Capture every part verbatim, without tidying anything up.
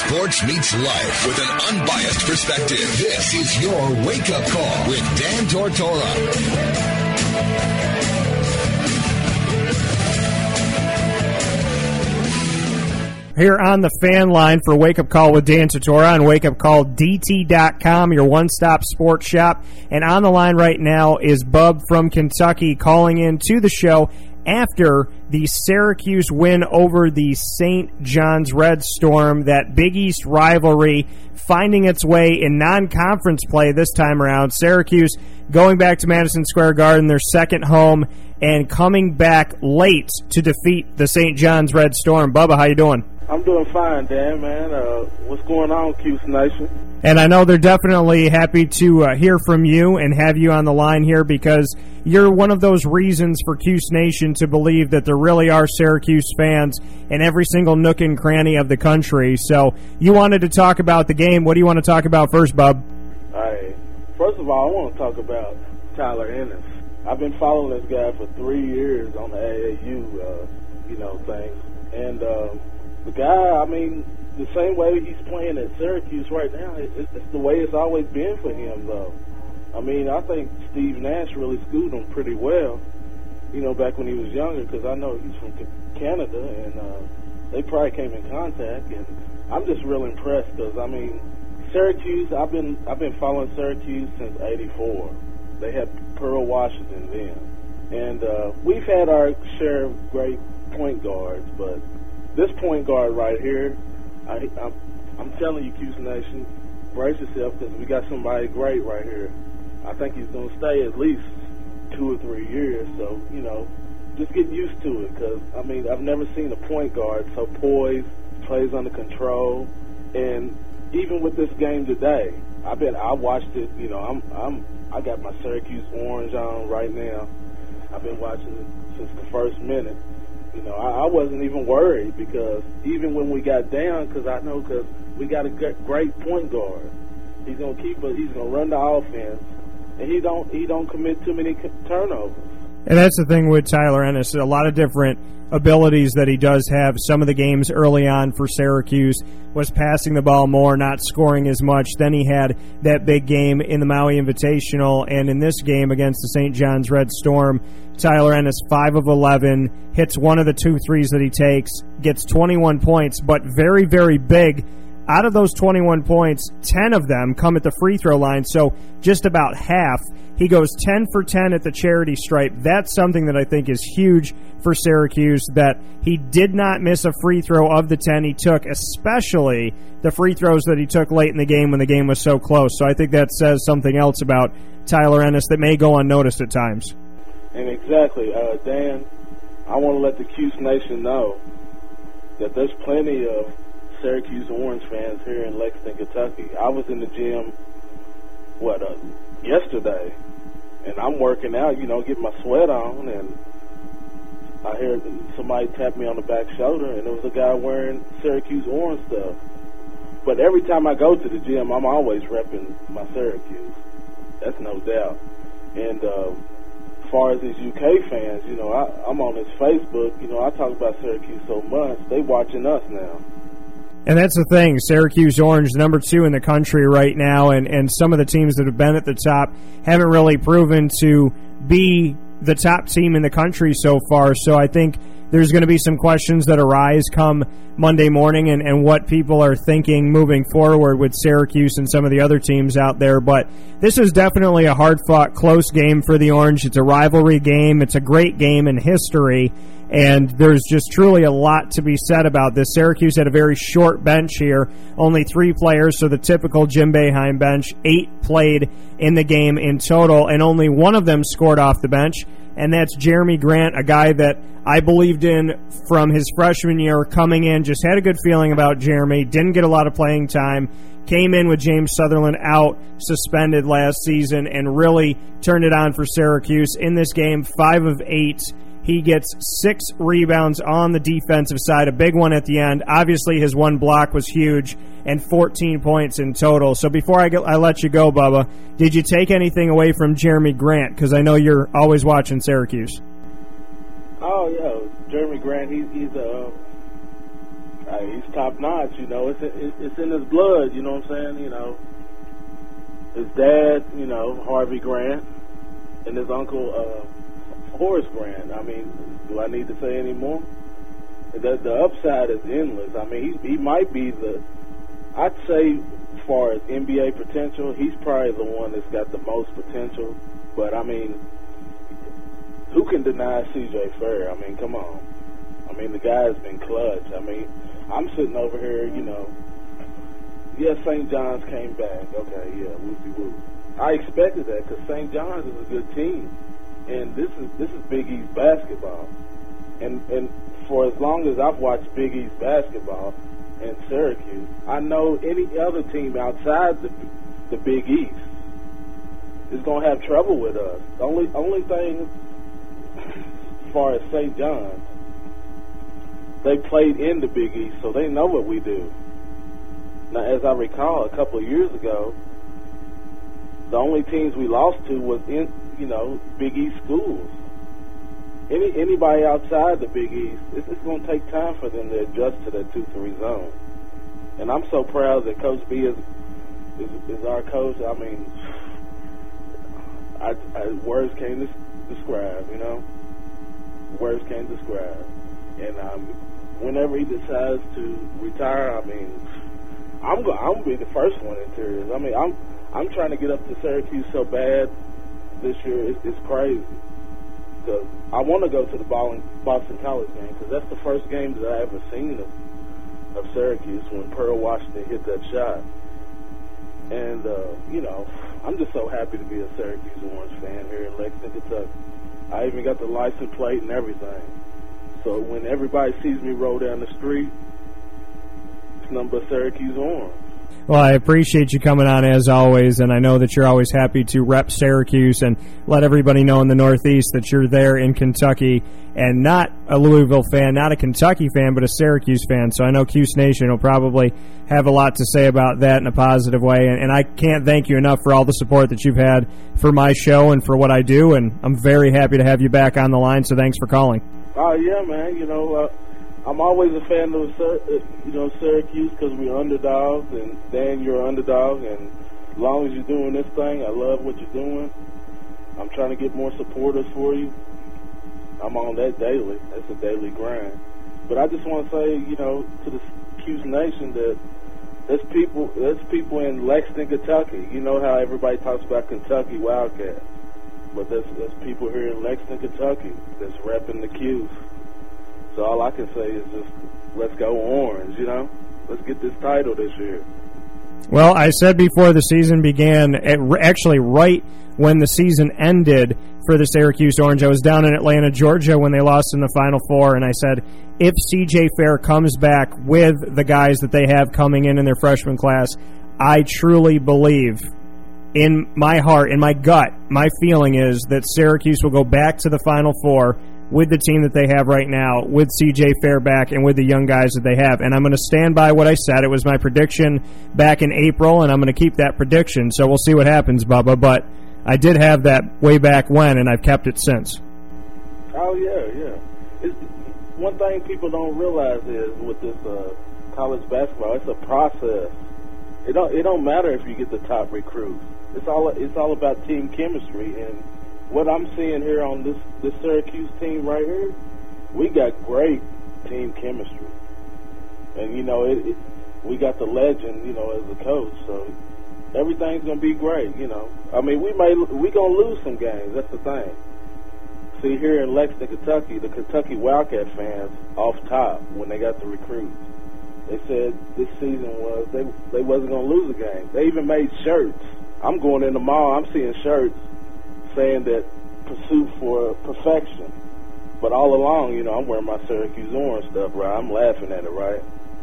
Sports meets life with an unbiased perspective. This is your wake-up call with Dan Tortora. Here on the fan line for Wake Up Call with Dan Tortora on wake up call d t dot com, your one-stop sports shop. And on the line right now is Bub from Kentucky calling in to the show after the Syracuse win over the Saint John's Red Storm, that Big East rivalry finding its way in non-conference play this time around. Syracuse going back to Madison Square Garden, their second home, and coming back late to defeat the Saint John's Red Storm. Bubba, how you doing? I'm doing fine, Dan, man. Uh, what's going on, Cuse Nation? And I know they're definitely happy to uh, hear from you and have you on the line here because you're one of those reasons for Cuse Nation to believe that there really are Syracuse fans in every single nook and cranny of the country. So you wanted to talk about the game. What do you want to talk about first, Bub? All right. First of all, I want to talk about Tyler Ennis. I've been following this guy for three years on the A A U, uh, you know, things. And uh, the guy, I mean, the same way he's playing at Syracuse right now, it's, it's the way it's always been for him, though. I mean, I think Steve Nash really schooled him pretty well, you know, back when he was younger, because I know he's from Canada, and uh, they probably came in contact, and I'm just real impressed because, I mean, Syracuse, I've been I've been following Syracuse since eighty-four. They had Pearl Washington then. And uh, we've had our share of great point guards, but this point guard right here, I, I'm, I'm telling you, Cuse Nation, brace yourself because we got somebody great right here. I think he's going to stay at least two or three years. So, you know, just get used to it because, I mean, I've never seen a point guard so poised, plays under control. And even with this game today, I bet I watched it, you know, I'm, I'm, I got my Syracuse orange on right now. I've been watching it since the first minute. You know, I, I wasn't even worried because even when we got down, because I know because we got a great point guard. He's gonna keep us. He's gonna run the offense, and he don't he don't commit too many turnovers. And that's the thing with Tyler Ennis. A lot of different abilities that he does have. Some of the games early on for Syracuse was passing the ball more, not scoring as much. Then he had that big game in the Maui Invitational, and in this game against the Saint John's Red Storm, Tyler Ennis, five of eleven, hits one of the two threes that he takes, gets twenty-one points, but very, very big. Out of those twenty-one points, ten of them come at the free throw line, so just about half. He goes ten for ten at the charity stripe. That's something that I think is huge for Syracuse, that he did not miss a free throw of the ten he took, especially the free throws that he took late in the game when the game was so close. So I think that says something else about Tyler Ennis that may go unnoticed at times. And exactly, uh, Dan, I want to let the Cuse Nation know that there's plenty of Syracuse Orange fans here in Lexington, Kentucky. I was in the gym, what, uh, yesterday, and I'm working out, you know, getting my sweat on, and I heard somebody tap me on the back shoulder, and there was a guy wearing Syracuse Orange stuff. But every time I go to the gym, I'm always repping my Syracuse. That's no doubt. And uh, as far as these U K fans, you know, I, I'm on his Facebook. You know, I talk about Syracuse so much, they watching us now. And that's the thing, Syracuse Orange, number two in the country right now, and, and some of the teams that have been at the top haven't really proven to be the top team in the country so far. So I think there's going to be some questions that arise come Monday morning and, and what people are thinking moving forward with Syracuse and some of the other teams out there. But this is definitely a hard-fought, close game for the Orange. It's a rivalry game. It's a great game in history. And there's just truly a lot to be said about this. Syracuse had a very short bench here, only three players, so the typical Jim Boeheim bench. Eight played in the game in total, and only one of them scored off the bench, and that's Jeremy Grant, a guy that I believed in from his freshman year coming in, just had a good feeling about Jeremy, didn't get a lot of playing time, came in with James Sutherland out, suspended last season, and really turned it on for Syracuse. In this game, five of eight. He gets six rebounds on the defensive side, a big one at the end. Obviously, his one block was huge, and fourteen points in total. So before I, get, I let you go, Bubba, did you take anything away from Jeremy Grant? Because I know you're always watching Syracuse. Oh, yeah. Jeremy Grant, he's, he's a, Hey, he's top notch. You know, it's it's in his blood. You know what I'm saying? You know, his dad, you know, Harvey Grant, and his uncle uh, Horace Grant. I mean, do I need to say any more? The, the upside is endless. I mean, he, he might be the, I'd say, as far as N B A potential, he's probably the one that's got the most potential. But, I mean, who can deny C J Fair? I mean, come on. I mean, the guy's been clutch. I mean, I'm sitting over here, you know, yeah, Saint John's came back. Okay, yeah, whoopie-whoop. I expected that because Saint John's is a good team. And this is this is Big East basketball. And and for as long as I've watched Big East basketball and Syracuse, I know any other team outside the the Big East is going to have trouble with us. The only only thing, as far as Saint John's, they played in the Big East, so they know what we do. Now, as I recall, a couple of years ago, the only teams we lost to was in, you know, Big East schools. Any anybody outside the Big East, it's, it's going to take time for them to adjust to that two three zone. And I'm so proud that Coach B is is, is our coach. I mean, I, I, words can't des- describe, you know. Words can't describe. And um, whenever he decides to retire, I mean, I'm going I'm gonna be the first one in tears. I mean, I'm I'm trying to get up to Syracuse so bad this year. It's, it's crazy. Because I want to go to the Boston College game because that's the first game that I ever seen of, of Syracuse when Pearl Washington hit that shot. And, uh, you know, I'm just so happy to be a Syracuse Orange fan here in Lexington, Kentucky. I even got the license plate and everything. So when everybody sees me roll down the street, it's nothing but Syracuse Orange. Well, I appreciate you coming on as always, and I know that you're always happy to rep Syracuse and let everybody know in the Northeast that you're there in Kentucky and not a Louisville fan, not a Kentucky fan, but a Syracuse fan. So I know Cuse Nation will probably have a lot to say about that in a positive way, and, and I can't thank you enough for all the support that you've had for my show and for what I do, and I'm very happy to have you back on the line, so thanks for calling. Oh, uh, yeah, man. You know, uh, I'm always a fan of, you know, Syracuse because we're underdogs, and Dan, you're an underdog, and as long as you're doing this thing, I love what you're doing. I'm trying to get more supporters for you. I'm on that daily. That's a daily grind. But I just want to say, you know, to the Cuse Nation that there's people, there's people in Lexington, Kentucky. You know how everybody talks about Kentucky Wildcats, but there's, there's people here in Lexington, Kentucky that's repping the Cuse. So all I can say is just, let's go Orange, you know? Let's get this title this year. Well, I said before the season began, actually right when the season ended for the Syracuse Orange, I was down in Atlanta, Georgia when they lost in the Final Four, and I said, if C J Fair comes back with the guys that they have coming in in their freshman class, I truly believe in my heart, in my gut, my feeling is that Syracuse will go back to the Final Four with the team that they have right now, with C J Fair back and with the young guys that they have. And I'm going to stand by what I said. It was my prediction back in April, and I'm going to keep that prediction. So we'll see what happens, Bubba. But I did have that way back when, and I've kept it since. Oh, yeah, yeah. It's, one thing people don't realize is with this uh, college basketball, it's a process. It don't, it don't matter if you get the top recruits. It's all, it's all about team chemistry, and what I'm seeing here on this, this Syracuse team right here, we got great team chemistry. And, you know, it, it, we got the legend, you know, as a coach. So everything's going to be great, you know. I mean, we may we going to lose some games. That's the thing. See, here in Lexington, Kentucky, the Kentucky Wildcat fans off top when they got the recruits, they said this season was they, they wasn't going to lose a game. They even made shirts. I'm going in the mall. I'm seeing shirts saying that pursuit for perfection. But all along, you know, I'm wearing my Syracuse Orange stuff, right? I'm laughing at it, right?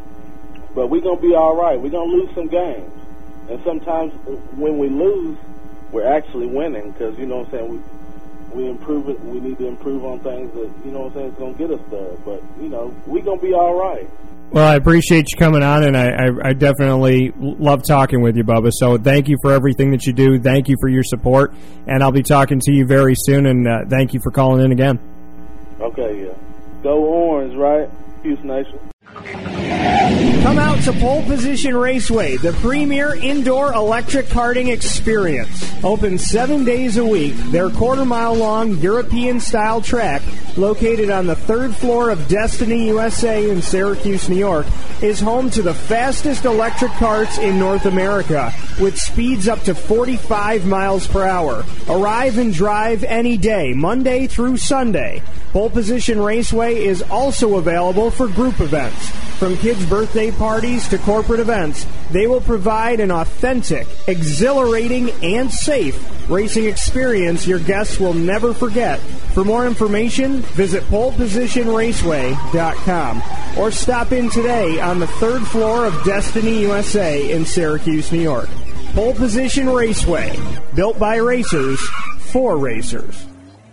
But we're going to be all right. We're going to lose some games. And sometimes when we lose, we're actually winning because, you know what I'm saying, we, we improve it. We need to improve on things that, you know what I'm saying, it's going to get us there. But, you know, we're going to be all right. Well, I appreciate you coming on, and I, I, I definitely love talking with you, Bubba. So thank you for everything that you do. Thank you for your support, and I'll be talking to you very soon, and uh, thank you for calling in again. Okay, yeah. Go Orange, right? Cuse Nation. Come out to Pole Position Raceway, the premier indoor electric karting experience. Open seven days a week, their quarter-mile-long European-style track, located on the third floor of Destiny U S A in Syracuse, New York, is home to the fastest electric karts in North America, with speeds up to forty-five miles per hour. Arrive and drive any day, Monday through Sunday. Pole Position Raceway is also available for group events. From kids' birthday parties to corporate events, they will provide an authentic, exhilarating, and safe racing experience your guests will never forget. For more information, visit pole position raceway dot com or stop in today on the third floor of Destiny U S A in Syracuse, New York. Pole Position Raceway, built by racers for racers.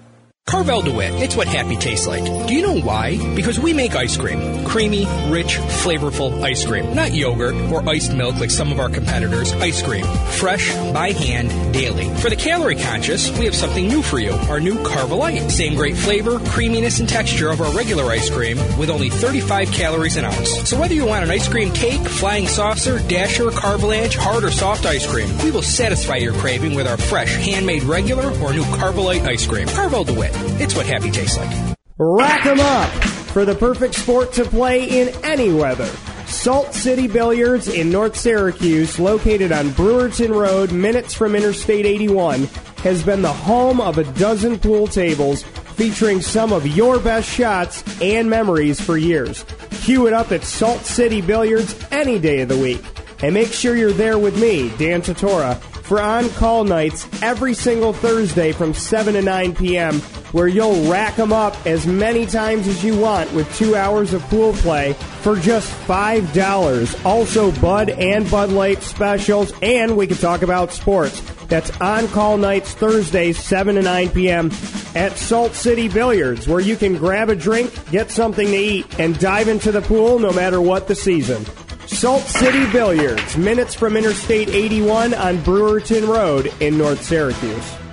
Carvel DeWitt, it's what happy tastes like. Do you know why? Because we make ice cream. Creamy, rich, flavorful ice cream. Not yogurt or iced milk like some of our competitors. Ice cream. Fresh, by hand, daily. For the calorie conscious, we have something new for you. Our new Carvelite. Same great flavor, creaminess, and texture of our regular ice cream with only thirty-five calories an ounce. So whether you want an ice cream cake, flying saucer, dasher, carvalanche, hard or soft ice cream, we will satisfy your craving with our fresh, handmade regular or new Carvelite ice cream. Carvel DeWitt. It's what happy tastes like. Rack 'em up for the perfect sport to play in any weather. Salt City Billiards in North Syracuse, located on Brewerton Road, minutes from Interstate eighty-one, has been the home of a dozen pool tables featuring some of your best shots and memories for years. Cue it up at Salt City Billiards any day of the week. And make sure you're there with me, Dan Tortora, for on-call nights every single Thursday from seven to nine p.m., where you'll rack 'em up as many times as you want with two hours of pool play for just five dollars. Also, Bud and Bud Light specials, and we can talk about sports. That's on-call nights Thursdays, seven to nine p.m. at Salt City Billiards, where you can grab a drink, get something to eat, and dive into the pool no matter what the season. Salt City Billiards, minutes from Interstate eighty-one on Brewerton Road in North Syracuse.